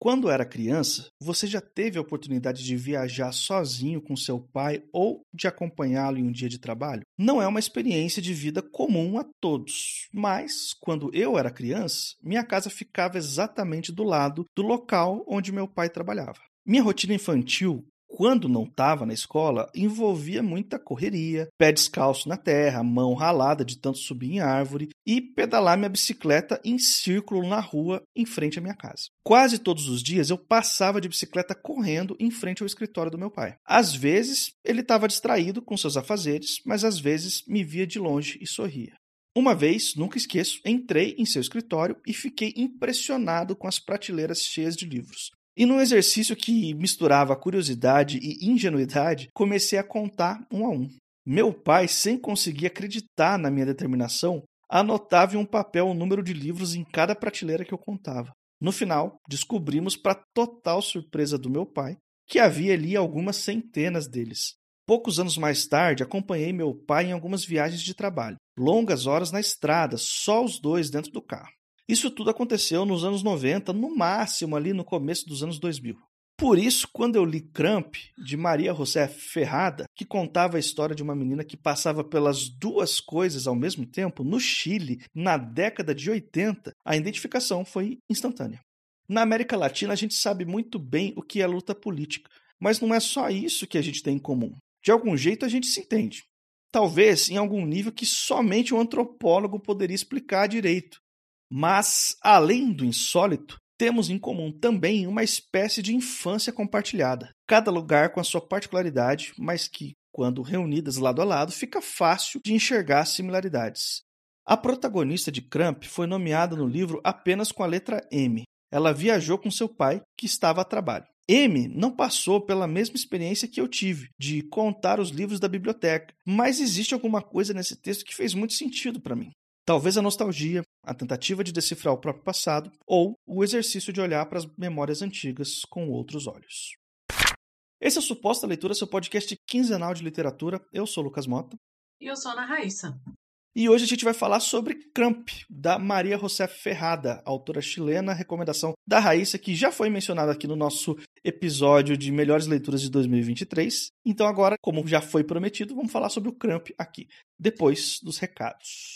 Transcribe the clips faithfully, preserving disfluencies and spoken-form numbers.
Quando era criança, você já teve a oportunidade de viajar sozinho com seu pai ou de acompanhá-lo em um dia de trabalho? Não é uma experiência de vida comum a todos, mas quando eu era criança, minha casa ficava exatamente do lado do local onde meu pai trabalhava. Minha rotina infantil, quando não estava na escola, envolvia muita correria, pé descalço na terra, mão ralada de tanto subir em árvore e pedalar minha bicicleta em círculo na rua em frente à minha casa. Quase todos os dias eu passava de bicicleta correndo em frente ao escritório do meu pai. Às vezes ele estava distraído com seus afazeres, mas às vezes me via de longe e sorria. Uma vez, nunca esqueço, entrei em seu escritório e fiquei impressionado com as prateleiras cheias de livros. E num exercício que misturava curiosidade e ingenuidade, comecei a contar um a um. Meu pai, sem conseguir acreditar na minha determinação, anotava em um papel o número de livros em cada prateleira que eu contava. No final, descobrimos, para total surpresa do meu pai, que havia ali algumas centenas deles. Poucos anos mais tarde, acompanhei meu pai em algumas viagens de trabalho. Longas horas na estrada, só os dois dentro do carro. Isso tudo aconteceu nos anos noventa, no máximo ali no começo dos anos dois mil. Por isso, quando eu li Crump, de Maria José Ferrada, que contava a história de uma menina que passava pelas duas coisas ao mesmo tempo, no Chile, na década de oitenta, a identificação foi instantânea. Na América Latina, a gente sabe muito bem o que é luta política, mas não é só isso que a gente tem em comum. De algum jeito, a gente se entende. Talvez em algum nível que somente um antropólogo poderia explicar direito. Mas, além do insólito, temos em comum também uma espécie de infância compartilhada. Cada lugar com a sua particularidade, mas que, quando reunidas lado a lado, fica fácil de enxergar similaridades. A protagonista de Crump foi nomeada no livro apenas com a letra M. Ela viajou com seu pai, que estava a trabalho. M não passou pela mesma experiência que eu tive, de contar os livros da biblioteca, mas existe alguma coisa nesse texto que fez muito sentido para mim. Talvez a nostalgia, a tentativa de decifrar o próprio passado ou o exercício de olhar para as memórias antigas com outros olhos. Esse é o Suposta Leitura, seu podcast quinzenal de literatura. Eu sou o Lucas Mota. E eu sou a Ana Raíssa. E hoje a gente vai falar sobre Crump, da Maria José Ferrada, autora chilena, recomendação da Raíssa, que já foi mencionada aqui no nosso episódio de Melhores Leituras de dois mil e vinte e três. Então agora, como já foi prometido, vamos falar sobre o Crump aqui, depois dos recados.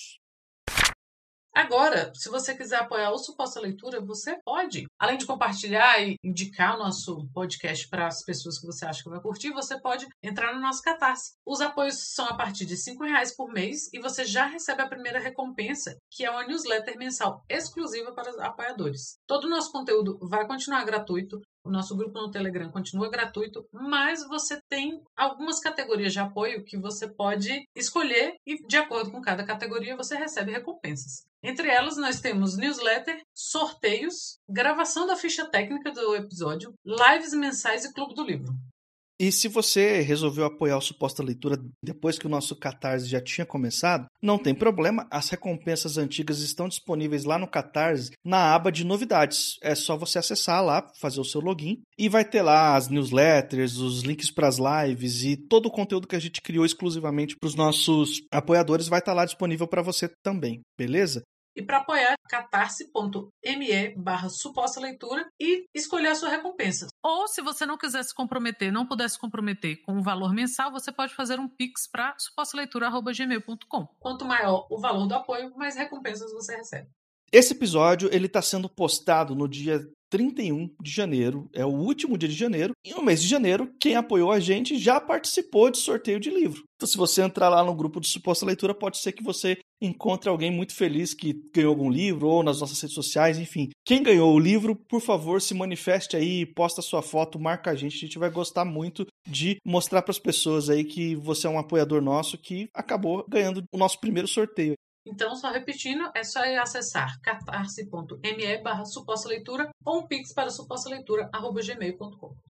Agora, se você quiser apoiar o Suposta Leitura, você pode. Além de compartilhar e indicar o nosso podcast para as pessoas que você acha que vai curtir, você pode entrar no nosso Catarse. Os apoios são a partir de cinco reais por mês e você já recebe a primeira recompensa, que é uma newsletter mensal exclusiva para os apoiadores. Todo o nosso conteúdo vai continuar gratuito. O nosso grupo no Telegram continua gratuito, mas você tem algumas categorias de apoio que você pode escolher e, de acordo com cada categoria, você recebe recompensas. Entre elas, nós temos newsletter, sorteios, gravação da ficha técnica do episódio, lives mensais e clube do livro. E se você resolveu apoiar o Suposta Leitura depois que o nosso Catarse já tinha começado, não tem problema, as recompensas antigas estão disponíveis lá no Catarse, na aba de novidades. É só você acessar lá, fazer o seu login, e vai ter lá as newsletters, os links para as lives e todo o conteúdo que a gente criou exclusivamente para os nossos apoiadores vai estar lá disponível para você também, beleza? E para apoiar, catarse.me barra suposta leitura e escolher a sua recompensa. Ou, se você não quiser se comprometer, não puder se comprometer com um valor mensal, você pode fazer um pix para suposta leitura arroba gmail ponto com. Quanto maior o valor do apoio, mais recompensas você recebe. Esse episódio ele está sendo postado no dia trinta e um de janeiro, é o último dia de janeiro, e no mês de janeiro, quem apoiou a gente já participou de sorteio de livro. Então, se você entrar lá no grupo de Suposta Leitura, pode ser que você encontre alguém muito feliz que ganhou algum livro, ou nas nossas redes sociais, enfim. Quem ganhou o livro, por favor, se manifeste aí, posta sua foto, marca a gente, a gente vai gostar muito de mostrar para as pessoas aí que você é um apoiador nosso que acabou ganhando o nosso primeiro sorteio. Então, só repetindo, é só acessar catarse.me barra suposta leitura ou um pix para suposta leitura arroba gmail ponto com.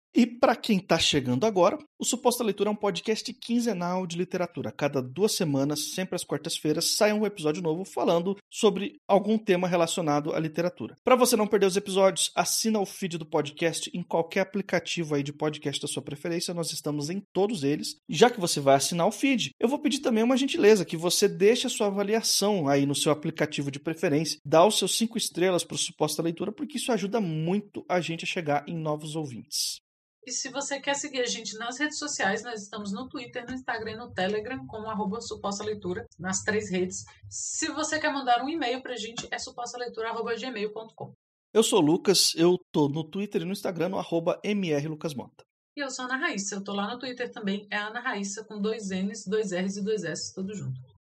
E para quem está chegando agora, o Suposta Leitura é um podcast quinzenal de literatura. Cada duas semanas, sempre às quartas-feiras, sai um episódio novo falando sobre algum tema relacionado à literatura. Para você não perder os episódios, assina o feed do podcast em qualquer aplicativo aí de podcast da sua preferência. Nós estamos em todos eles. Já que você vai assinar o feed, eu vou pedir também uma gentileza, que você deixe a sua avaliação aí no seu aplicativo de preferência. Dá os seus cinco estrelas para o Suposta Leitura, porque isso ajuda muito a gente a chegar em novos ouvintes. E se você quer seguir a gente nas redes sociais, nós estamos no Twitter, no Instagram e no Telegram, como arroba Suposta Leitura, nas três redes. Se você quer mandar um e-mail pra gente, é supostaleitura arroba gmail ponto com. Eu sou o Lucas, eu tô no Twitter e no Instagram, no arroba mrlucasmota. E eu sou a Ana Raíssa, eu tô lá no Twitter também, é a Ana Raíssa, com dois N's, dois R's e dois S, tudo junto.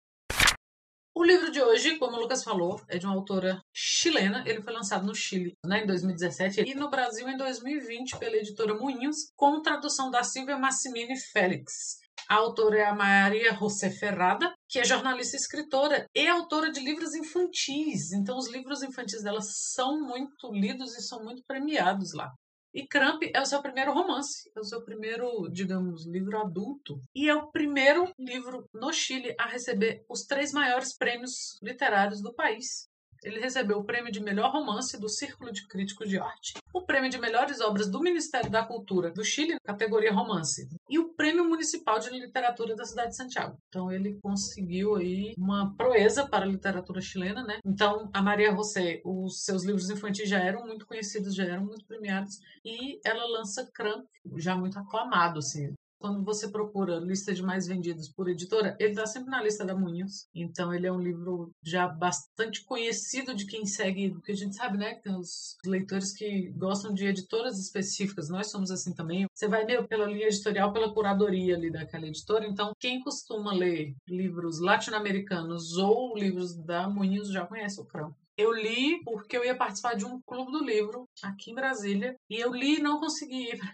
O livro de hoje, como o Lucas falou, é de uma autora chilena. Ele foi lançado no Chile, né, em dois mil e dezessete e no Brasil em dois mil e vinte pela editora Moinhos, com tradução da Silvia Massimini Félix. A autora é a Maria José Ferrada, que é jornalista e escritora e autora de livros infantis. Então os livros infantis dela são muito lidos e são muito premiados lá. E Cramp é o seu primeiro romance, é o seu primeiro, digamos, livro adulto. E é o primeiro livro no Chile a receber os três maiores prêmios literários do país. Ele recebeu o prêmio de melhor romance do Círculo de Críticos de Arte, o prêmio de melhores obras do Ministério da Cultura do Chile, categoria romance, e o prêmio municipal de literatura da cidade de Santiago. Então ele conseguiu aí uma proeza para a literatura chilena, né? Então a Maria José, os seus livros infantis já eram muito conhecidos, já eram muito premiados, e ela lança Cramp, já muito aclamado, assim. Quando você procura lista de mais vendidos por editora, ele está sempre na lista da Moinhos. Então ele é um livro já bastante conhecido de quem segue, porque a gente sabe, né, que tem os leitores que gostam de editoras específicas. Nós somos assim também. Você vai meio pela linha editorial, pela curadoria ali daquela editora. Então quem costuma ler livros latino-americanos ou livros da Moinhos já conhece o Cramp. Eu li porque eu ia participar de um clube do livro aqui em Brasília e eu li e não consegui ir.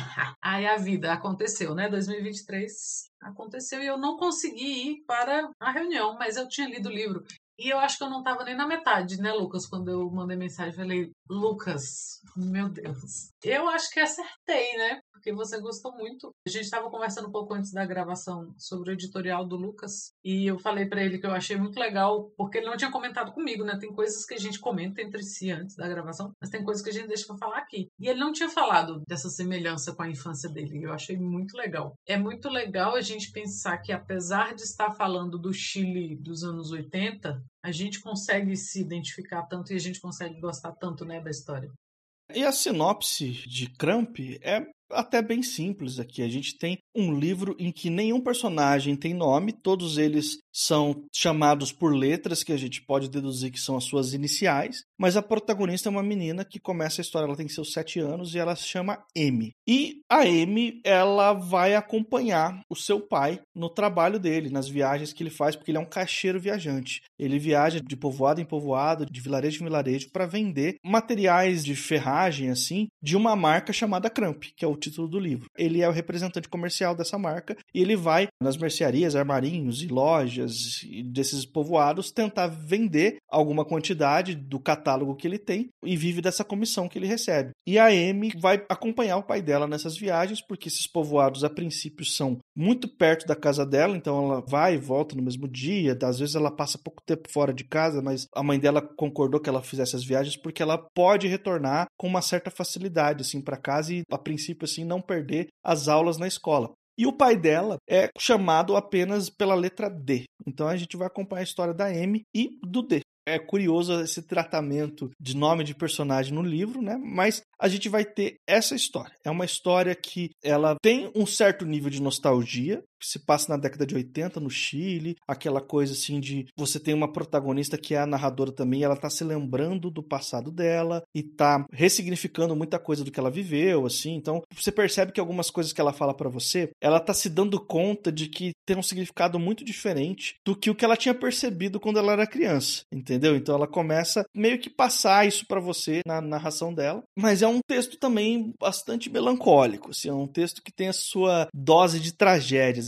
Aí a vida aconteceu, né? dois mil e vinte e três aconteceu e eu não consegui ir para a reunião, mas eu tinha lido o livro. E eu acho que eu não estava nem na metade, né, Lucas? Quando eu mandei mensagem, falei, Lucas, meu Deus. Eu acho que acertei, né? Porque você gostou muito. A gente estava conversando um pouco antes da gravação sobre o editorial do Lucas. E eu falei para ele que eu achei muito legal, porque ele não tinha comentado comigo, né? Tem coisas que a gente comenta entre si antes da gravação, mas tem coisas que a gente deixa para falar aqui. E ele não tinha falado dessa semelhança com a infância dele. Eu achei muito legal. É muito legal a gente pensar que, apesar de estar falando do Chile dos anos oitenta, a gente consegue se identificar tanto e a gente consegue gostar tanto, né, da história. E a sinopse de Cramp é até bem simples aqui. A gente tem um livro em que nenhum personagem tem nome, todos eles são chamados por letras que a gente pode deduzir que são as suas iniciais, mas a protagonista é uma menina que começa a história, ela tem seus sete anos e ela se chama Amy. E a Amy, ela vai acompanhar o seu pai no trabalho dele, nas viagens que ele faz, porque ele é um caixeiro viajante. Ele viaja de povoado em povoado, de vilarejo em vilarejo, para vender materiais de ferragem, assim, de uma marca chamada Cramp, que é o título do livro. Ele é o representante comercial dessa marca e ele vai nas mercearias, armarinhos e lojas desses povoados tentar vender alguma quantidade do catálogo que ele tem e vive dessa comissão que ele recebe. E a Amy vai acompanhar o pai dela nessas viagens, porque esses povoados a princípio são muito perto da casa dela, então ela vai e volta no mesmo dia, às vezes ela passa pouco tempo fora de casa, mas a mãe dela concordou que ela fizesse as viagens porque ela pode retornar com uma certa facilidade assim para casa e a princípio assim não perder as aulas na escola. E o pai dela é chamado apenas pela letra D. Então a gente vai acompanhar a história da Amy e do D. É curioso esse tratamento de nome de personagem no livro, né? Mas a gente vai ter essa história. É uma história que ela tem um certo nível de nostalgia, que se passa na década de oitenta, no Chile, aquela coisa assim de você tem uma protagonista que é a narradora também, ela tá se lembrando do passado dela e tá ressignificando muita coisa do que ela viveu, assim. Então, você percebe que algumas coisas que ela fala pra você, ela tá se dando conta de que tem um significado muito diferente do que o que ela tinha percebido quando ela era criança, entendeu? Então, ela começa meio que passar isso pra você na narração dela, mas é um texto também bastante melancólico, assim, é um texto que tem a sua dose de tragédias,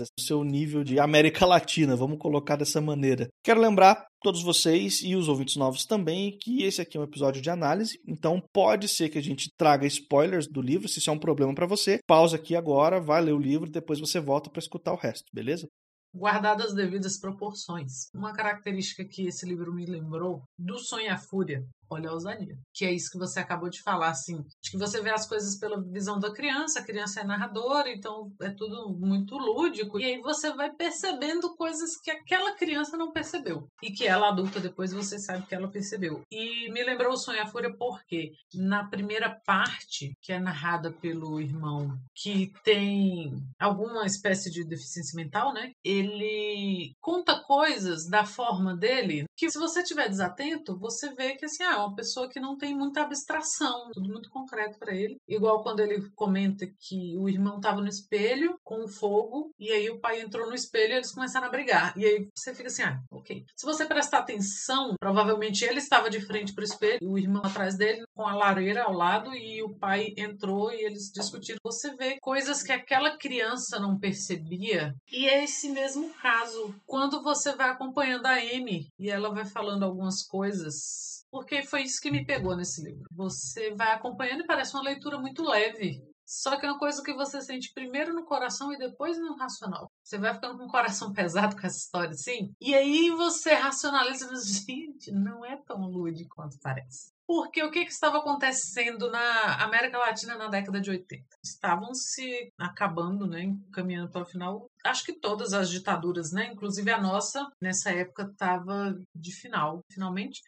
o seu nível de América Latina, vamos colocar dessa maneira. Quero lembrar todos vocês e os ouvintes novos também que esse aqui é um episódio de análise, então pode ser que a gente traga spoilers do livro. Se isso é um problema para você, pausa aqui agora, vai ler o livro e depois você volta para escutar o resto, beleza? Guardadas as devidas proporções. Uma característica que esse livro me lembrou do Sonho e a Fúria, olha a ousadia, que é isso que você acabou de falar, assim, acho que você vê as coisas pela visão da criança, a criança é narradora, então é tudo muito lúdico, e aí você vai percebendo coisas que aquela criança não percebeu, e que ela adulta depois você sabe que ela percebeu. E me lembrou o Sonho e a Fúria porque na primeira parte, que é narrada pelo irmão, que tem alguma espécie de deficiência mental, né, ele conta coisas da forma dele, que se você estiver desatento, você vê que assim, ah, é uma pessoa que não tem muita abstração, tudo muito concreto para ele. Igual quando ele comenta que o irmão estava no espelho com o fogo, e aí o pai entrou no espelho e eles começaram a brigar. E aí você fica assim, ah, ok. Se você prestar atenção, provavelmente ele estava de frente para o espelho, o irmão atrás dele, com a lareira ao lado, e o pai entrou e eles discutiram. Você vê coisas que aquela criança não percebia, e é esse mesmo caso. Quando você vai acompanhando a Amy, e ela vai falando algumas coisas, porque foi isso que me pegou nesse livro. Você vai acompanhando e parece uma leitura muito leve. Só que é uma coisa que você sente primeiro no coração e depois no racional. Você vai ficando com o coração pesado com essa história, assim. E aí você racionaliza e diz, gente, não é tão lúdico quanto parece. Porque o que, que estava acontecendo na América Latina na década de oitenta? Estavam se acabando, né, caminhando para o final. Acho que todas as ditaduras, né, inclusive a nossa, nessa época estava de final, finalmente.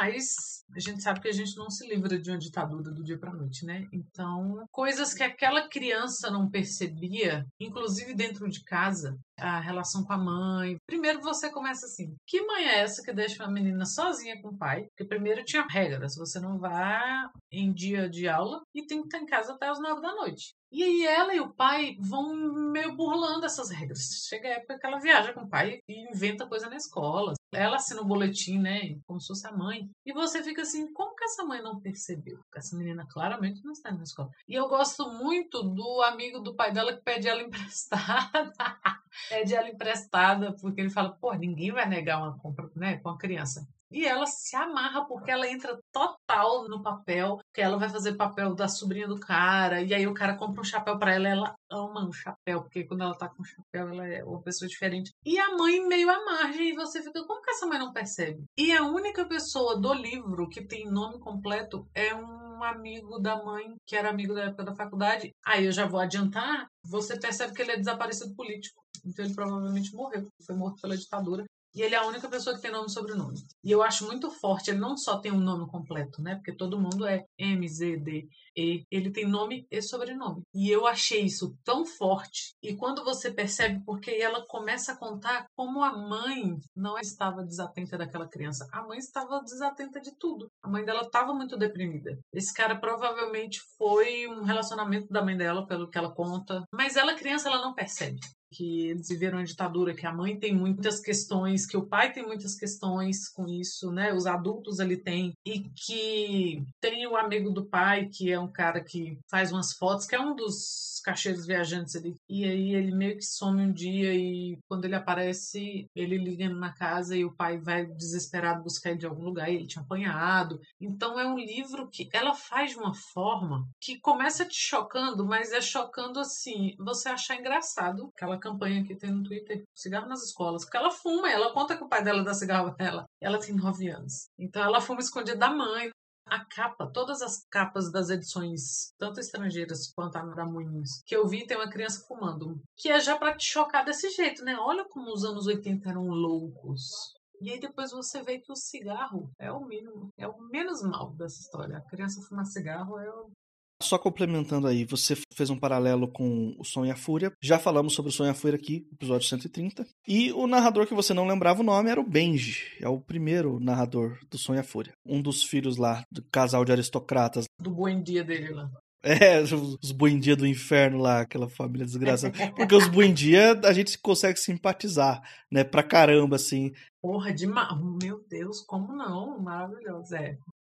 Mas a gente sabe que a gente não se livra de uma ditadura do dia para a noite, né? Então, coisas que aquela criança não percebia, inclusive dentro de casa, a relação com a mãe. Primeiro você começa assim, que mãe é essa que deixa uma menina sozinha com o pai? Porque primeiro tinha regras, você não vai em dia de aula e tem que estar em casa até as nove da noite. E aí ela e o pai vão meio burlando essas regras. Chega a época que ela viaja com o pai e inventa coisa na escola. Ela assina o boletim, né, como se fosse a mãe. E você fica assim, como que essa mãe não percebeu? Porque essa menina claramente não está na escola. E eu gosto muito do amigo do pai dela que pede ela emprestada. Pede ela emprestada, porque ele fala, pô, ninguém vai negar uma compra, né, com a criança. E ela se amarra porque ela entra total no papel, que ela vai fazer papel da sobrinha do cara, e aí o cara compra um chapéu pra ela, ela ama o chapéu, porque quando ela tá com o chapéu, ela é uma pessoa diferente. E a mãe meio à margem, e você fica, como que essa mãe não percebe? E a única pessoa do livro que tem nome completo é um amigo da mãe, que era amigo da época da faculdade. Aí eu já vou adiantar, você percebe que ele é desaparecido político. Então ele provavelmente morreu, foi morto pela ditadura. E ele é a única pessoa que tem nome e sobrenome. E eu acho muito forte, ele não só tem um nome completo, né? Porque todo mundo é M, Z, D, E. Ele tem nome e sobrenome. E eu achei isso tão forte. E quando você percebe, porque ela começa a contar como a mãe não estava desatenta daquela criança. A mãe estava desatenta de tudo. A mãe dela estava muito deprimida. Esse cara provavelmente foi um relacionamento da mãe dela, pelo que ela conta. Mas ela, criança, ela não percebe que eles viveram uma ditadura, que a mãe tem muitas questões, que o pai tem muitas questões com isso, né? Os adultos ali têm. E que tem o amigo do pai, que é um cara que faz umas fotos, que é um dos cacheiros viajantes ali. E aí ele meio que some um dia e quando ele aparece, ele ligando na casa e o pai vai desesperado buscar ele de algum lugar e ele tinha apanhado. Então é um livro que ela faz de uma forma que começa te chocando, mas é chocando assim, você achar engraçado aquela campanha que tem no Twitter, cigarro nas escolas, porque ela fuma, ela conta que o pai dela dá cigarro pra ela. Ela tem nove anos. Então ela fuma escondida da mãe. A capa, todas as capas das edições, tanto estrangeiras quanto a da Moinhos, que eu vi, tem uma criança fumando. Que é já pra te chocar desse jeito, né? Olha como os anos oitenta eram loucos. E aí depois você vê que o cigarro é o mínimo, é o menos mal dessa história. A criança fumar cigarro é o... Só complementando aí, você fez um paralelo com o Sonho e a Fúria. Já falamos sobre o Sonho e a Fúria aqui, episódio cento e trinta. E o narrador que você não lembrava o nome era o Benji. É o primeiro narrador do Sonho e a Fúria. Um dos filhos lá, do casal de aristocratas. Do bom dia dele lá. É, os, os Buendia do inferno lá, aquela família desgraçada. Porque os Buendia a gente consegue simpatizar, né? Pra caramba, assim. Porra, demais. Meu Deus, como não? Maravilhoso, é.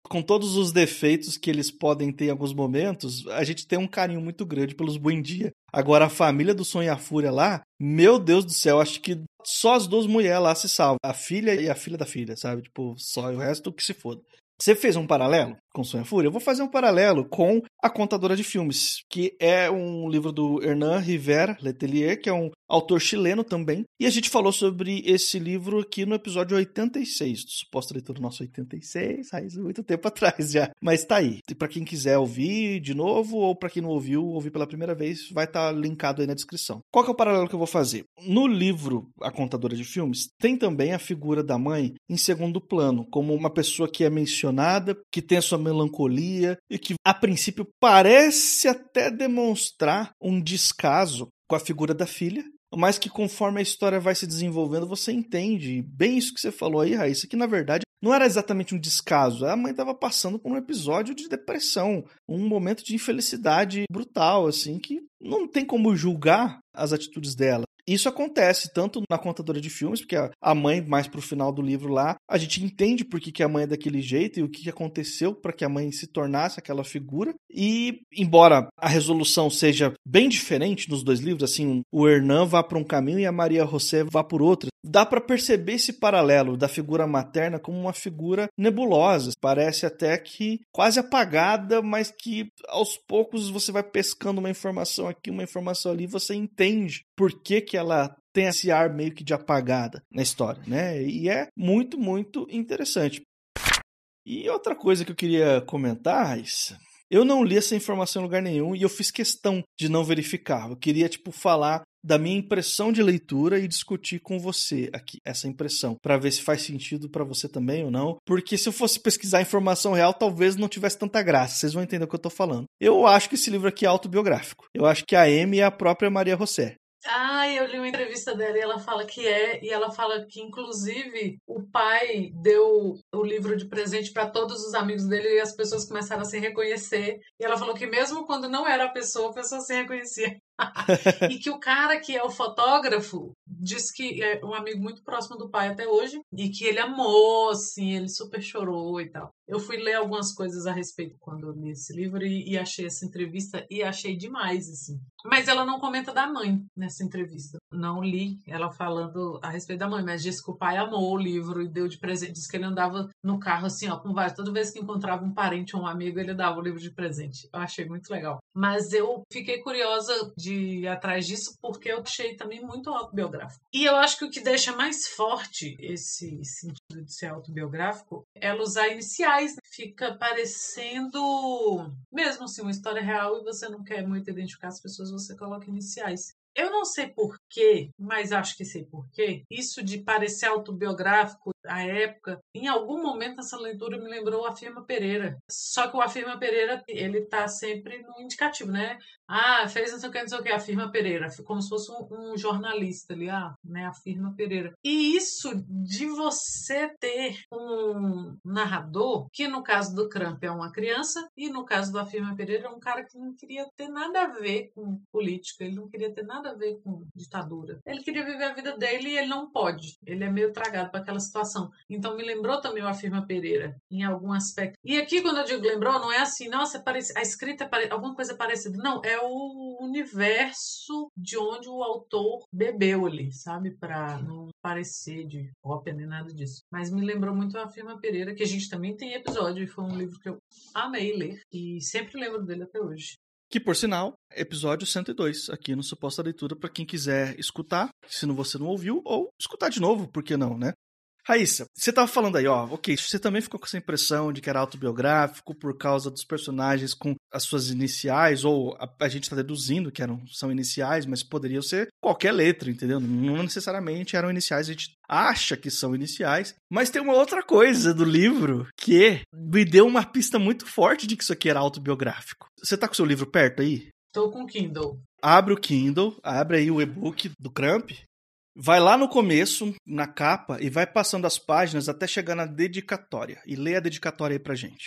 com todos os defeitos que eles podem ter em alguns momentos, a gente tem um carinho muito grande pelos Buendia. Agora, a família do Sonho e a Fúria lá, meu Deus do céu, acho que só as duas mulheres lá se salvam. A filha e a filha da filha, sabe? Tipo, só o resto que se foda. Você fez um paralelo com Sonho e a Fúria? Eu vou fazer um paralelo com A Contadora de Filmes, que é um livro do Hernán Rivera Letelier, que é um autor chileno também. E a gente falou sobre esse livro aqui no episódio oitenta e seis, do Suposta Leitura nosso oitenta e seis, faz muito tempo atrás já. Mas tá aí. E pra quem quiser ouvir de novo, ou pra quem não ouviu, ouvir pela primeira vez, vai estar tá linkado aí na descrição. Qual que é o paralelo que eu vou fazer? No livro A Contadora de Filmes, tem também a figura da mãe em segundo plano, como uma pessoa que é mencionada, que tem a sua melancolia e que, a princípio, parece até demonstrar um descaso com a figura da filha, mas que conforme a história vai se desenvolvendo, você entende bem isso que você falou aí, Raíssa, que na verdade não era exatamente um descaso, a mãe estava passando por um episódio de depressão, um momento de infelicidade brutal, assim, que não tem como julgar as atitudes dela. Isso acontece tanto na Contadora de Filmes, porque a mãe, mais pro final do livro lá, a gente entende por que, que a mãe é daquele jeito e o que aconteceu para que a mãe se tornasse aquela figura. E, embora a resolução seja bem diferente nos dois livros, assim, o Hernán vá para um caminho e a Maria José vá por outro, dá para perceber esse paralelo da figura materna como uma figura nebulosa. Parece até que quase apagada, mas que aos poucos você vai pescando uma informação aqui, uma informação ali, você entende por que, que ela tem esse ar meio que de apagada na história, né? E é muito, muito interessante. E outra coisa que eu queria comentar, Raíssa, eu não li essa informação em lugar nenhum e eu fiz questão de não verificar. Eu queria, tipo, falar da minha impressão de leitura e discutir com você aqui essa impressão, para ver se faz sentido para você também ou não, porque se eu fosse pesquisar informação real, talvez não tivesse tanta graça, vocês vão entender o que eu tô falando. Eu acho que esse livro aqui é autobiográfico. Eu acho que a Amy é a própria Maria José. Ah, eu li uma entrevista dela e ela fala que é, e ela fala que, inclusive, o pai deu o livro de presente para todos os amigos dele e as pessoas começaram a se reconhecer. E ela falou que mesmo quando não era a pessoa, a pessoa se reconhecia. E que o cara que é o fotógrafo diz que é um amigo muito próximo do pai até hoje e que ele amou, assim, ele super chorou e tal. Eu fui ler algumas coisas a respeito quando eu li esse livro e, e achei essa entrevista e achei demais, assim. Mas ela não comenta da mãe nessa entrevista. Não li ela falando a respeito da mãe, mas disse que o pai amou o livro e deu de presente. Disse que ele andava no carro assim, ó, com vários. Toda vez que encontrava um parente ou um amigo, ele dava o livro de presente. Eu achei muito legal. Mas eu fiquei curiosa de ir atrás disso porque eu achei também muito autobiográfico. E eu acho que o que deixa mais forte esse sentido de ser autobiográfico é ela usar iniciais. Fica parecendo mesmo assim uma história real e você não quer muito identificar as pessoas, você coloca iniciais. Eu não sei porquê, mas acho que sei porquê. Isso de parecer autobiográfico à época, em algum momento essa leitura me lembrou o Afirma Pereira. Só que o Afirma Pereira, ele tá sempre no indicativo, né? Ah, fez não sei o que, não sei o que, Afirma Pereira. Como se fosse um, um jornalista ali, ah, né? Afirma Pereira. E isso de você ter um narrador, que no caso do Cramp é uma criança, e no caso do Afirma Pereira é um cara que não queria ter nada a ver com política, ele não queria ter nada a ver com ditadura. Ele queria viver a vida dele e ele não pode. Ele é meio tragado para aquela situação. Então me lembrou também o Afirma Pereira, em algum aspecto. E aqui, quando eu digo lembrou, não é assim, nossa, parece, a escrita é pare... alguma coisa parecida. Não, é o universo de onde o autor bebeu ali, sabe? Para não parecer de cópia nem nada disso. Mas me lembrou muito o Afirma Pereira, que a gente também tem episódio, e foi um livro que eu amei ler, e sempre lembro dele até hoje. Que, por sinal, episódio cento e dois, aqui no Suposta Leitura, para quem quiser escutar, se você não ouviu, ou escutar de novo, por que não, né? Raíssa, você tava falando aí, ó, ok, você também ficou com essa impressão de que era autobiográfico por causa dos personagens com as suas iniciais, ou a, a gente tá deduzindo que eram, são iniciais, mas poderiam ser qualquer letra, entendeu? Não necessariamente eram iniciais, a gente acha que são iniciais, mas tem uma outra coisa do livro que me deu uma pista muito forte de que isso aqui era autobiográfico. Você tá com o seu livro perto aí? Tô com o Kindle. Abre o Kindle, abre aí o e-book do Cramp. Vai lá no começo, na capa, e vai passando as páginas até chegar na dedicatória. E lê a dedicatória aí pra gente.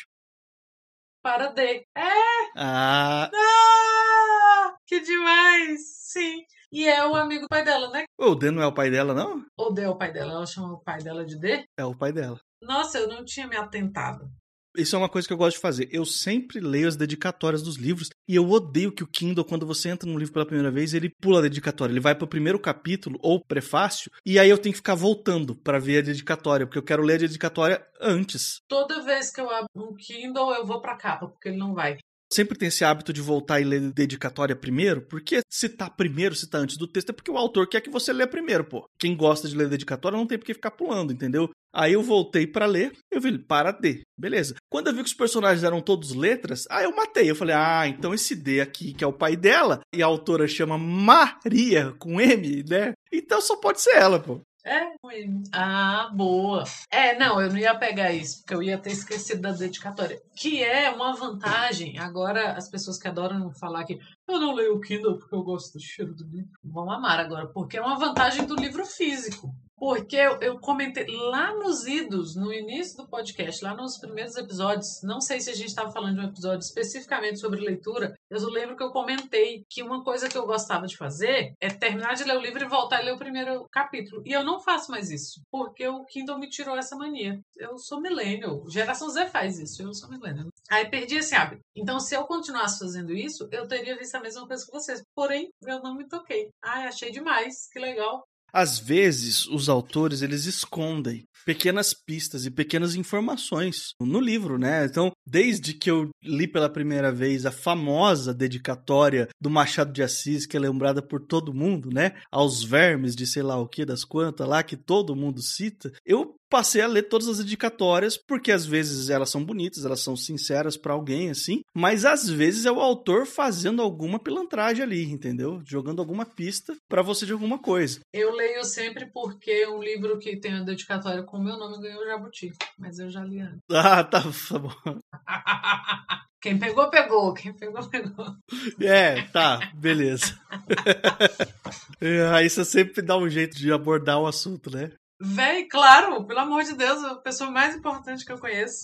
Para D. É! Ah! Ah! Que demais! Sim. E é o amigo do pai dela, né? O D não é o pai dela, não? Ou D é o pai dela? Ela chama o pai dela de D? É o pai dela. Nossa, eu não tinha me atentado. Isso é uma coisa que eu gosto de fazer. Eu sempre leio as dedicatórias dos livros e eu odeio que o Kindle, quando você entra num livro pela primeira vez, ele pula a dedicatória. Ele vai pro primeiro capítulo ou prefácio e aí eu tenho que ficar voltando pra ver a dedicatória, porque eu quero ler a dedicatória antes. Toda vez que eu abro um Kindle, eu vou pra capa, porque ele não vai. Sempre tem esse hábito de voltar e ler dedicatória primeiro, porque se tá primeiro, se tá antes do texto, é porque o autor quer que você leia primeiro, pô. Quem gosta de ler dedicatória não tem por que ficar pulando, entendeu? Aí eu voltei pra ler, eu vi, para D, beleza. Quando eu vi que os personagens eram todos letras, aí eu matei, eu falei, ah, então esse D aqui, que é o pai dela, e a autora chama Maria, com M, né? Então só pode ser ela, pô. É, ah, boa. É, não, eu não ia pegar isso, porque eu ia ter esquecido da dedicatória. Que é uma vantagem. Agora, as pessoas que adoram falar que eu não leio o Kindle porque eu gosto do cheiro do livro, vão amar agora, porque é uma vantagem do livro físico. Porque eu, eu comentei lá nos idos, no início do podcast, lá nos primeiros episódios, não sei se a gente estava falando de um episódio especificamente sobre leitura, eu lembro que eu comentei que uma coisa que eu gostava de fazer é terminar de ler o livro e voltar a ler o primeiro capítulo. E eu não faço mais isso, porque o Kindle me tirou essa mania. Eu sou millennial, geração Z faz isso, eu sou millennial. Aí perdi esse hábito. Então, se eu continuasse fazendo isso, eu teria visto a mesma coisa que vocês. Porém, eu não me toquei. Ai, achei demais, que legal. Às vezes, os autores, eles escondem pequenas pistas e pequenas informações no livro, né? Então, desde que eu li pela primeira vez a famosa dedicatória do Machado de Assis, que é lembrada por todo mundo, né? Aos vermes de sei lá o que, das quantas lá, que todo mundo cita, eu passei a ler todas as dedicatórias, porque às vezes elas são bonitas, elas são sinceras pra alguém, assim, mas às vezes é o autor fazendo alguma pilantragem ali, entendeu? Jogando alguma pista pra você de alguma coisa. Eu leio sempre porque um livro que tem a dedicatória com o meu nome ganhou o Jabuti, mas eu já li antes. Ah, tá, tá bom. Quem pegou, pegou. Quem pegou, pegou. É, tá, beleza. Aí você sempre dá um jeito de abordar o assunto, né? Véi, claro, pelo amor de Deus, a pessoa mais importante que eu conheço.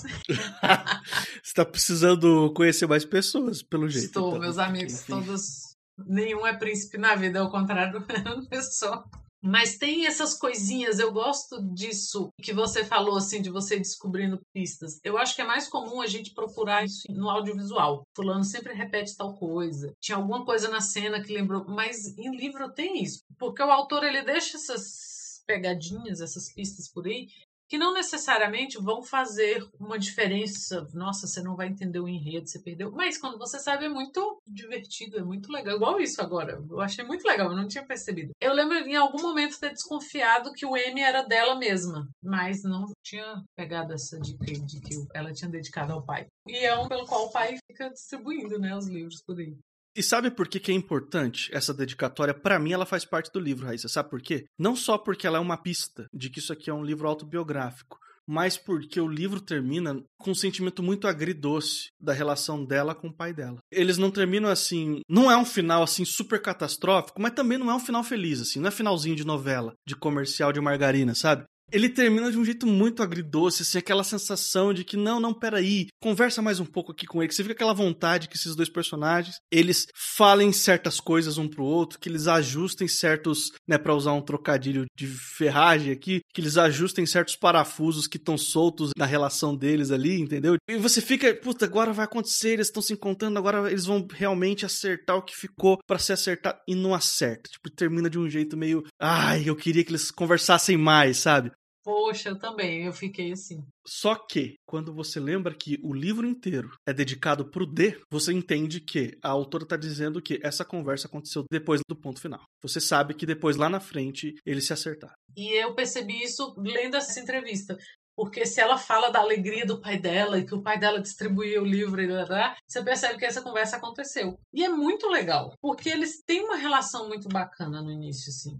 Você tá precisando conhecer mais pessoas, pelo jeito. Estou, então, meus amigos, enfim. todos. Nenhum é príncipe na vida, ao contrário da pessoa. Mas tem essas coisinhas, eu gosto disso que você falou, assim, de você descobrindo pistas. Eu acho que é mais comum a gente procurar isso no audiovisual. Fulano sempre repete tal coisa. Tinha alguma coisa na cena que lembrou. Mas em livro tem isso. Porque o autor, ele deixa essas pegadinhas, essas pistas por aí, que não necessariamente vão fazer uma diferença. Nossa, você não vai entender o enredo, você perdeu. Mas quando você sabe, é muito divertido, é muito legal. Igual isso agora. Eu achei muito legal, eu não tinha percebido. Eu lembro em algum momento ter desconfiado que o M era dela mesma, mas não tinha pegado essa dica de que ela tinha dedicado ao pai. E é um pelo qual o pai fica distribuindo, né, os livros por aí. E sabe por que, que é importante essa dedicatória? Pra mim, ela faz parte do livro, Raíssa. Sabe por quê? Não só porque ela é uma pista de que isso aqui é um livro autobiográfico, mas porque o livro termina com um sentimento muito agridoce da relação dela com o pai dela. Eles não terminam assim... Não é um final, assim, super catastrófico, mas também não é um final feliz, assim. Não é finalzinho de novela, de comercial de margarina, sabe? Ele termina de um jeito muito agridoce, assim, aquela sensação de que, não, não, peraí, conversa mais um pouco aqui com ele, que você fica aquela vontade que esses dois personagens, eles falem certas coisas um pro outro, que eles ajustem certos, né, pra usar um trocadilho de ferragem aqui, que eles ajustem certos parafusos que estão soltos na relação deles ali, entendeu? E você fica, puta, agora vai acontecer, eles estão se encontrando, agora eles vão realmente acertar o que ficou pra se acertar, e não acerta. Tipo, termina de um jeito meio, ai, eu queria que eles conversassem mais, sabe? Poxa, eu também, eu fiquei assim. Só que, quando você lembra que o livro inteiro é dedicado pro D, você entende que a autora tá dizendo que essa conversa aconteceu depois do ponto final. Você sabe que depois, lá na frente, eles se acertaram. E eu percebi isso lendo essa entrevista. Porque se ela fala da alegria do pai dela e que o pai dela distribuía o livro e blá, blá, você percebe que essa conversa aconteceu. E é muito legal, porque eles têm uma relação muito bacana no início, assim.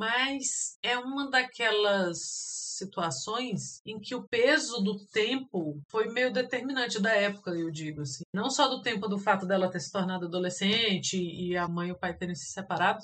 Mas é uma daquelas situações em que o peso do tempo foi meio determinante da época, eu digo assim. Não só do tempo do fato dela ter se tornado adolescente e a mãe e o pai terem se separado,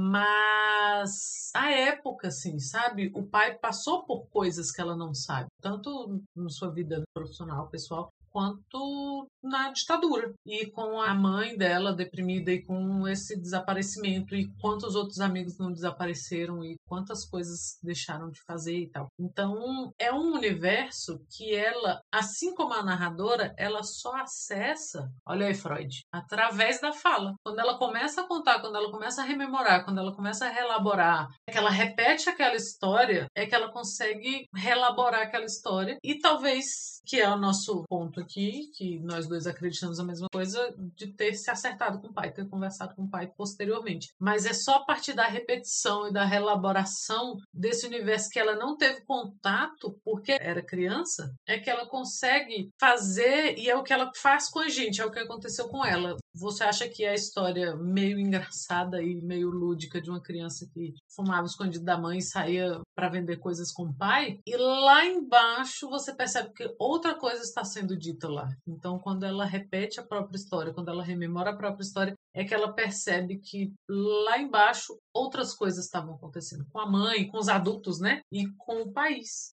mas a época, assim, sabe? O pai passou por coisas que ela não sabe, tanto na sua vida profissional, pessoal, quanto na ditadura. E com a mãe dela deprimida e com esse desaparecimento e quantos outros amigos não desapareceram e quantas coisas deixaram de fazer e tal. Então, é um universo que ela, assim como a narradora, ela só acessa, olha aí Freud, através da fala. Quando ela começa a contar, quando ela começa a rememorar, quando ela começa a reelaborar, é que ela repete aquela história, é que ela consegue reelaborar aquela história e talvez, que é o nosso ponto aqui, que nós dois acreditamos a mesma coisa, de ter se acertado com o pai, ter conversado com o pai posteriormente. Mas é só a partir da repetição e da reelaboração desse universo que ela não teve contato porque era criança, é que ela consegue fazer, e é o que ela faz com a gente, é o que aconteceu com ela. Você acha que é a história meio engraçada e meio lúdica de uma criança que fumava escondido da mãe e saía para vender coisas com o pai? E lá embaixo você percebe que outra coisa está sendo dita lá. Então, quando ela repete a própria história, quando ela rememora a própria história, é que ela percebe que lá embaixo outras coisas estavam acontecendo com a mãe, com os adultos, né? E com o país.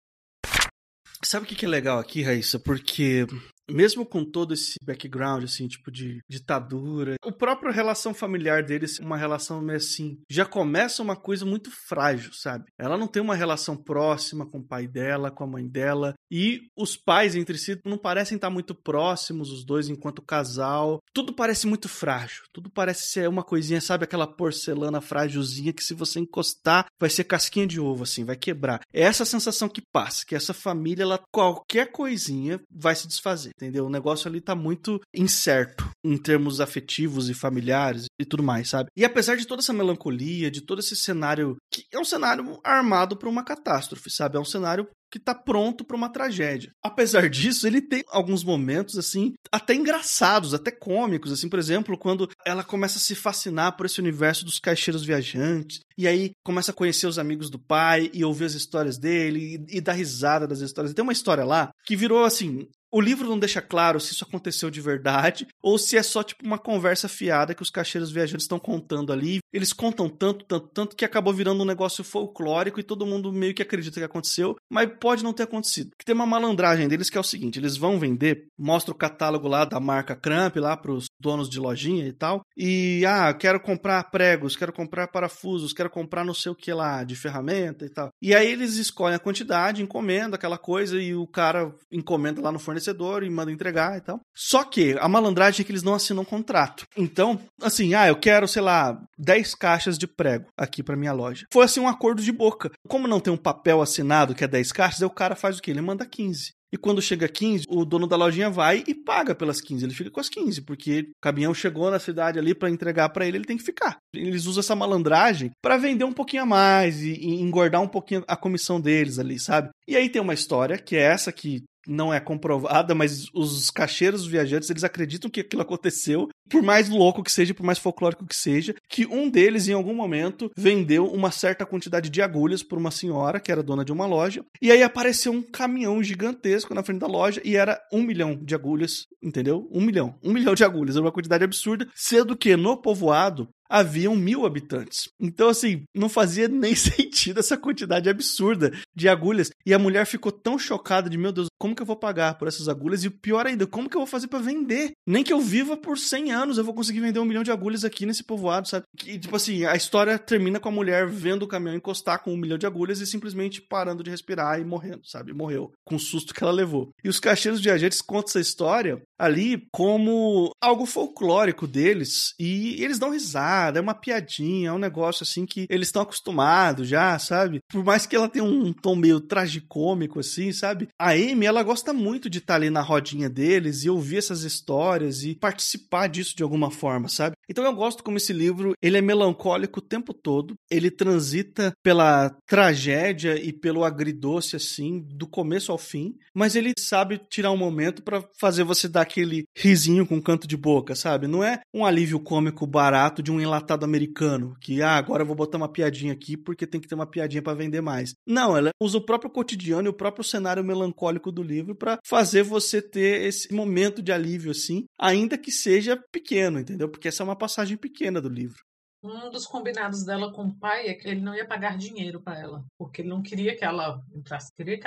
Sabe o que é legal aqui, Raíssa? Porque mesmo com todo esse background, assim, tipo de ditadura, o próprio relação familiar deles, uma relação meio assim, já começa uma coisa muito frágil, sabe? Ela não tem uma relação próxima com o pai dela, com a mãe dela, e os pais entre si não parecem estar muito próximos, os dois enquanto casal. Tudo parece muito frágil, tudo parece ser uma coisinha, sabe? Aquela porcelana frágilzinha que se você encostar, vai ser casquinha de ovo, assim, vai quebrar. É essa sensação que passa, que essa família, ela, qualquer coisinha vai se desfazer. Entendeu? O negócio ali tá muito incerto em termos afetivos e familiares e tudo mais, sabe? E apesar de toda essa melancolia, de todo esse cenário, que é um cenário armado para uma catástrofe, sabe? É um cenário que tá pronto para uma tragédia. Apesar disso, ele tem alguns momentos, assim, até engraçados, até cômicos, assim, por exemplo, quando ela começa a se fascinar por esse universo dos caixeiros viajantes, e aí começa a conhecer os amigos do pai e ouvir as histórias dele e, e dar risada das histórias. Tem uma história lá que virou, assim, o livro não deixa claro se isso aconteceu de verdade ou se é só tipo uma conversa fiada que os caixeiros viajantes estão contando ali. Eles contam tanto, tanto, tanto que acabou virando um negócio folclórico e todo mundo meio que acredita que aconteceu, mas pode não ter acontecido. Porque tem uma malandragem deles que é o seguinte, eles vão vender, mostra o catálogo lá da marca Cramp lá pros donos de lojinha e tal, e ah, quero comprar pregos, quero comprar parafusos, quero comprar não sei o que lá de ferramenta e tal. E aí eles escolhem a quantidade, encomendam aquela coisa e o cara encomenda lá no fornecedor e manda entregar e tal. Só que a malandragem é que eles não assinam contrato. Então, assim, ah, eu quero, sei lá, dez caixas de prego aqui pra minha loja. Foi assim um acordo de boca. Como não tem um papel assinado que é dez caixas, aí o cara faz o quê? Ele manda quinze. E quando chega quinze, o dono da lojinha vai e paga pelas quinze. Ele fica com as quinze, porque o caminhão chegou na cidade ali para entregar para ele, ele tem que ficar. Eles usam essa malandragem para vender um pouquinho a mais e, e engordar um pouquinho a comissão deles ali, sabe? E aí tem uma história, que é essa que não é comprovada, mas os caixeiros viajantes, eles acreditam que aquilo aconteceu, por mais louco que seja, por mais folclórico que seja, que um deles, em algum momento, vendeu uma certa quantidade de agulhas por uma senhora, que era dona de uma loja, e aí apareceu um caminhão gigantesco na frente da loja, e era um milhão de agulhas, entendeu? Um milhão. Um milhão de agulhas, era uma quantidade absurda, sendo que no povoado haviam mil habitantes. Então, assim, não fazia nem sentido essa quantidade absurda de agulhas. E a mulher ficou tão chocada de, meu Deus, como que eu vou pagar por essas agulhas? E o pior ainda, como que eu vou fazer pra vender? Nem que eu viva por cem anos, eu vou conseguir vender um milhão de agulhas aqui nesse povoado, sabe? E, tipo assim, a história termina com a mulher vendo o caminhão encostar com um milhão de agulhas e simplesmente parando de respirar e morrendo, sabe? Morreu, com o susto que ela levou. E os caixeiros viajantes contam essa história ali como algo folclórico deles, e eles dão risada, é uma piadinha, é um negócio assim que eles estão acostumados já, sabe? Por mais que ela tenha um tom meio tragicômico assim, sabe? A Amy, ela gosta muito de estar ali na rodinha deles e ouvir essas histórias e participar disso de alguma forma, sabe? Então eu gosto como esse livro, ele é melancólico o tempo todo, ele transita pela tragédia e pelo agridoce assim, do começo ao fim, mas ele sabe tirar um momento pra fazer você dar aquele risinho com canto de boca, sabe? Não é um alívio cômico barato de um enlatado americano, que, ah, agora eu vou botar uma piadinha aqui porque tem que ter uma piadinha pra vender mais. Não, ela usa o próprio cotidiano e o próprio cenário melancólico do livro pra fazer você ter esse momento de alívio, assim, ainda que seja pequeno, entendeu? Porque essa é uma passagem pequena do livro. Um dos combinados dela com o pai é que ele não ia pagar dinheiro pra ela, porque ele não queria que ela entrasse, queria que ela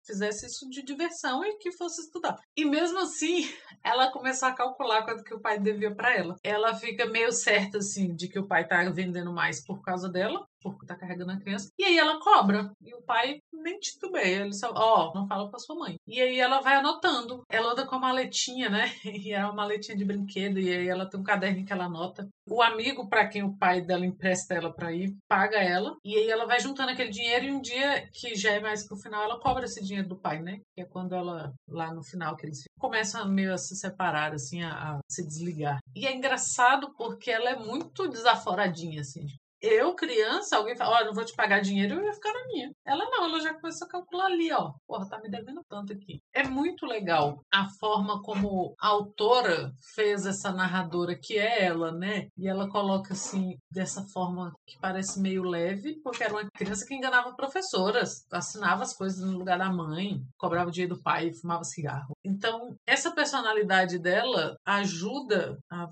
fizesse isso de diversão e que fosse estudar. E mesmo assim, ela começou a calcular quanto que o pai devia para ela. Ela fica meio certa, assim, de que o pai tá vendendo mais por causa dela, porque tá carregando a criança. E aí ela cobra. E o pai nem titubeia. Ele só, ó, oh, não fala pra sua mãe. E aí ela vai anotando. Ela anda com a maletinha, né? E é uma maletinha de brinquedo. E aí ela tem um caderno que ela anota. O amigo para quem o pai dela empresta ela para ir, paga ela. E aí ela vai juntando aquele dinheiro e um dia, que já é mais pro final, ela cobra esse dinheiro do pai, né? Que é quando ela, lá no final, que eles começam meio a se separar, assim, a, a se desligar. E é engraçado porque ela é muito desaforadinha, assim. Eu, criança, alguém fala, ó, oh, não vou te pagar dinheiro, eu ia ficar na minha. Ela não, ela já começou a calcular ali, ó. Porra, tá me devendo tanto aqui. É muito legal a forma como a autora fez essa narradora, que é ela, né? E ela coloca, assim, dessa forma que parece meio leve, porque era uma criança que enganava professoras, assinava as coisas no lugar da mãe, cobrava o dinheiro do pai e fumava cigarro. Então, essa personalidade dela ajuda a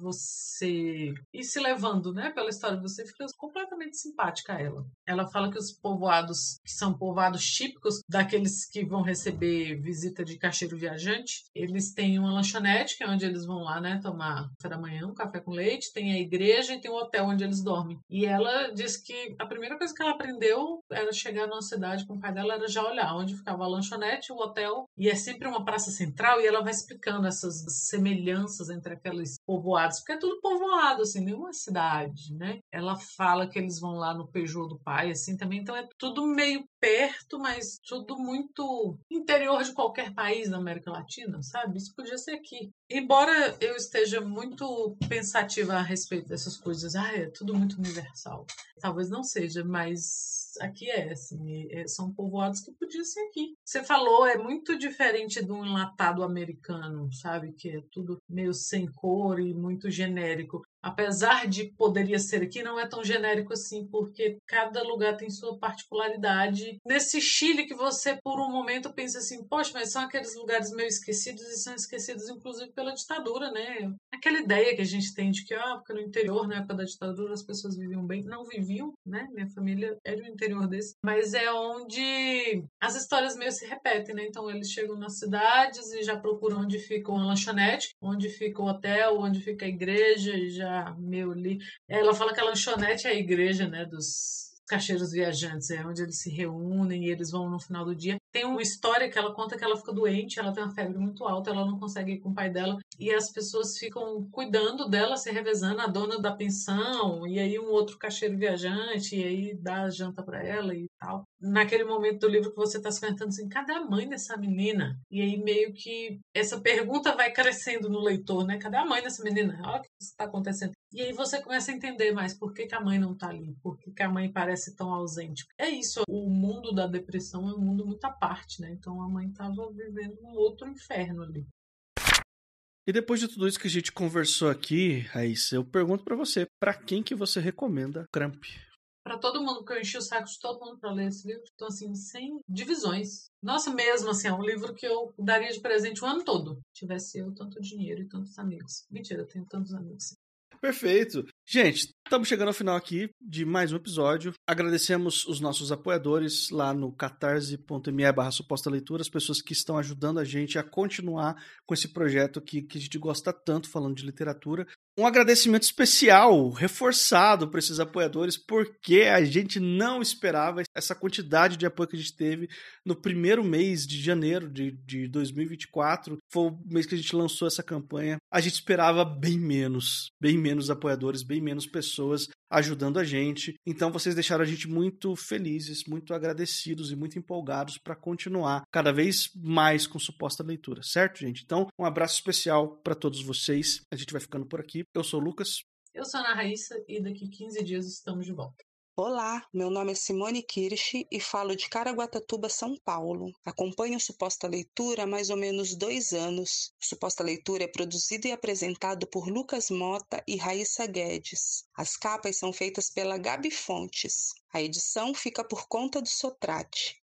você ir se levando, né, pela história. Você fica completamente simpática a ela. Ela fala que os povoados, que são povoados típicos daqueles que vão receber visita de caixeiro viajante, eles têm uma lanchonete, que é onde eles vão lá, né, tomar café da manhã, um café com leite, tem a igreja e tem um hotel onde eles dormem. E ela diz que a primeira coisa que ela aprendeu era chegar numa cidade com o pai dela, era já olhar onde ficava a lanchonete, o hotel, e é sempre uma praça central, e ela vai explicando essas semelhanças entre aqueles povoados, porque é tudo povoado, assim, nenhuma cidade, né? Ela fala que eles vão lá no Peugeot do pai, assim, também, então é tudo meio perto, mas tudo muito interior de qualquer país da América Latina, sabe? Isso podia ser aqui. Embora eu esteja muito pensativa a respeito dessas coisas, ah, é tudo muito universal. Talvez não seja, mas aqui é, assim, é, são povoados que podia ser aqui. Você falou, é muito diferente de um enlatado americano, sabe? Que é tudo meio sem cor e muito genérico. Apesar de poderia ser aqui, não é tão genérico assim, porque cada lugar tem sua particularidade. Nesse Chile que você, por um momento, pensa assim, poxa, mas são aqueles lugares meio esquecidos e são esquecidos, inclusive, pela ditadura, né? Aquela ideia que a gente tem de que, ah, porque no interior, na época da ditadura, as pessoas viviam bem. Não viviam, né? Minha família é de um interior desse. Mas é onde as histórias meio se repetem, né? Então, eles chegam nas cidades e já procuram onde fica uma lanchonete, onde fica o hotel, onde fica a igreja, e já meio ali. Ela fala que a lanchonete é a igreja, né, dos caixeiros viajantes, é onde eles se reúnem e eles vão no final do dia. Tem uma história que ela conta que ela fica doente, ela tem uma febre muito alta, ela não consegue ir com o pai dela e as pessoas ficam cuidando dela, se revezando, a dona da pensão e aí um outro caixeiro viajante e aí dá a janta para ela e tal. Naquele momento do livro que você está se perguntando assim, cadê a mãe dessa menina? E aí meio que essa pergunta vai crescendo no leitor, né? Cadê a mãe dessa menina? Olha o que está acontecendo. E aí você começa a entender mais por que, que a mãe não está ali, por que, que a mãe parece tão ausente. É isso, o mundo da depressão é um mundo muito à parte, né? Então a mãe estava vivendo um outro inferno ali. E depois de tudo isso que a gente conversou aqui, Raíssa, eu pergunto para você, para quem que você recomenda Cramp? Para todo mundo, porque eu enchi o saco de todo mundo para ler esse livro. Então, assim, sem divisões. Nossa, mesmo, assim, é um livro que eu daria de presente o ano todo. Tivesse eu tanto dinheiro e tantos amigos. Mentira, eu tenho tantos amigos. Perfeito. Gente, estamos chegando ao final aqui de mais um episódio. Agradecemos os nossos apoiadores lá no catarse.me barra suposta leitura, as pessoas que estão ajudando a gente a continuar com esse projeto que, que a gente gosta tanto falando de literatura. Um agradecimento especial, reforçado para esses apoiadores, porque a gente não esperava essa quantidade de apoio que a gente teve no primeiro mês de janeiro de, de dois mil e vinte e quatro. Foi o mês que a gente lançou essa campanha. A gente esperava bem menos, bem menos apoiadores, bem menos pessoas ajudando a gente. Então vocês deixaram a gente muito felizes, muito agradecidos e muito empolgados para continuar cada vez mais com suposta leitura, certo, gente? Então, um abraço especial para todos vocês. A gente vai ficando por aqui. Eu sou o Lucas. Eu sou a Ana Raíssa e daqui quinze dias estamos de volta. Olá, meu nome é Simone Kirsch e falo de Caraguatatuba, São Paulo. Acompanho o Suposta Leitura há mais ou menos dois anos. O Suposta Leitura é produzido e apresentado por Lucas Mota e Raíssa Guedes. As capas são feitas pela Gabi Fontes. A edição fica por conta do Sotrate.